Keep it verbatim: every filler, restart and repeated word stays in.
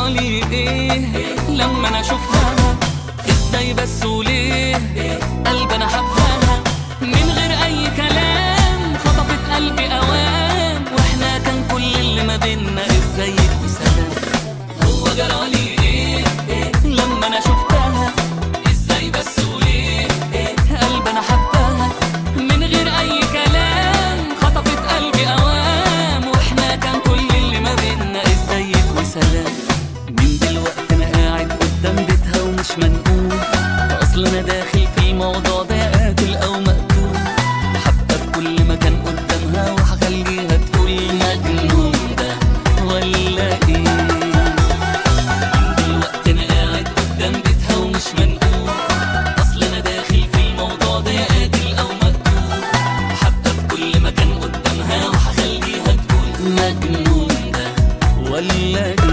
جرالي ايه لما انا شفتها؟ ازاي بس وليه قلبي انا حبها من غير اي كلام، خطفت قلبي اوام واحنا كان كل اللي ما بينا ازيك وسلام. هو جرالي ايه لما انا شفتها؟ ازاي بس وليه قلبي انا حبها من غير اي كلام، خطفت قلبي اوام واحنا كان كل اللي ما بينا ازيك وسلام. من دلوقتي انا قاعد قدام بيتها ومش منقول، اصل انا داخل في الموضوع ده قاتل او مقتول، حابه في كل مكان قدامها وهخليها تقول مجنون ده ولا ايه. من دلوقتي انا قاعد قدام بيتها ومش منقول، اصل انا داخل في الموضوع ده قاتل او مقتول، حابه في كل مكان قدامها وهخليها تقول مجنون ده ولا ايه.